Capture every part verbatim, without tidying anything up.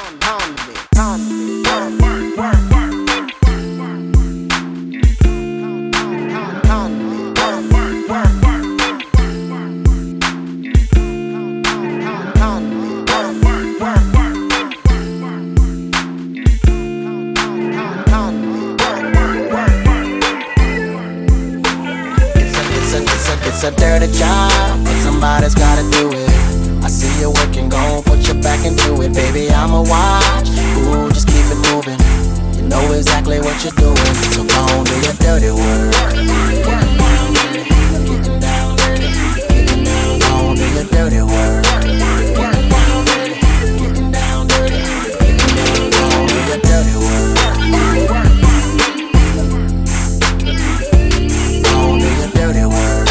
It's a dirty job, but somebody's gotta do it. I see you working, gon' put your back into it. Baby, I'ma watch, ooh, just keep it moving. You know exactly what you're doing, so gon' do your dirty work. Getting down dirty, getting down dirty, getting down, gon' do your dirty work. Getting down dirty, getting down dirty, getting down, gon' do your dirty work. Gon' do your dirty work.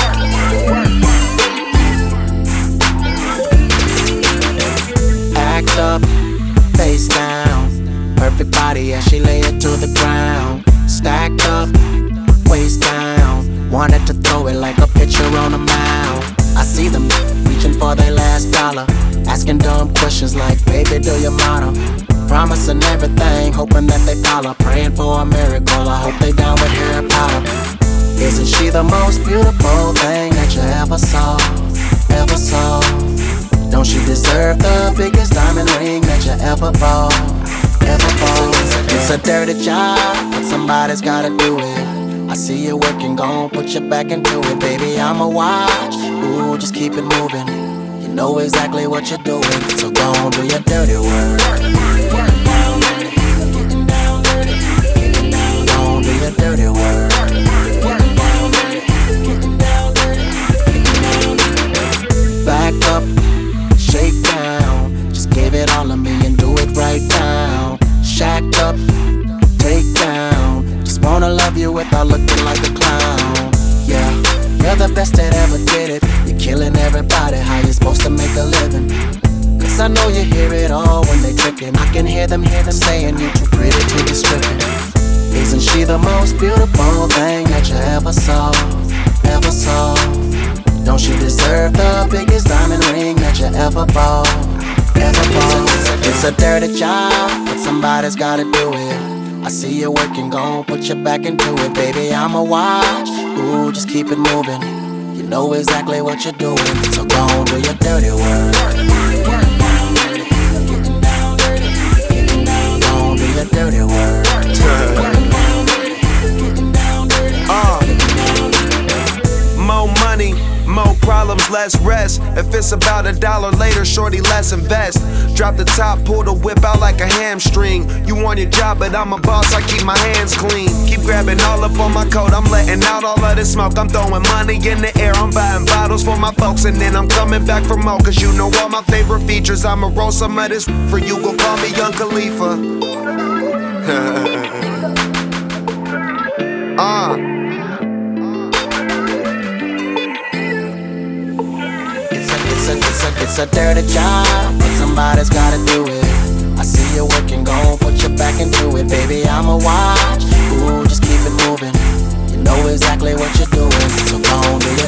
Act up, face down, perfect body as she lay it to the ground. Stacked up, waist down, wanted to throw it like a pitcher on a mound. I see them reaching for their last dollar, asking dumb questions like, baby, do you model? Promising everything, hoping that they follow. Praying for a miracle, I hope they down with Harry Potter. Isn't she the most beautiful thing that you ever saw, ever saw? Don't she deserve the biggest diamond ring that you ever bought, ever bought? It's a dirty job, but somebody's gotta do it. I see you working, gon' put your back into it. Baby, I'ma watch, ooh, just keep it moving. You know exactly what you're doing, so gon' do your dirty work. Getting down dirty, getting down dirty, getting down, gon' do your dirty work. Getting down dirty, getting down dirty, getting down. Back up, shake down, just give it all of me and do it right now. Shacked up, take down, just wanna love you without looking like a clown. Yeah, you're the best that ever did it. You're killing everybody, how you supposed to make a living? Cause I know you hear it all when they trickin'. I can hear them, hear them saying you too pretty to be stripping. Isn't she the most beautiful thing that you ever saw, ever saw? Don't she deserve the biggest diamond ring that you ever bought, ever bought? It's a dirty job, but somebody's gotta do it. I see you working, gon' put your back into it. Baby, I'ma watch, ooh, just keep it moving. You know exactly what you're doing, so gon' do your dirty work. Getting down dirty, getting down dirty, getting down, gon' do your dirty work. Getting down dirty, getting down dirty, getting down. More money, more problems, less rest. If it's about a dollar later, shorty, let's invest. Drop the top, pull the whip out like a hamstring. You want your job, but I'm a boss, I keep my hands clean. Keep grabbing all up on my coat, I'm letting out all of this smoke. I'm throwing money in the air, I'm buying bottles for my folks. And then I'm coming back for more, cause you know all my favorite features. I'ma roll some of this for you, go call me Young Khalifa. uh. It's a, it's a, it's a dirty job, but somebody's gotta do it. I see you working, gon' put your back into it. Baby, I'ma watch, ooh, just keep it moving. You know exactly what you're doing, so gon' do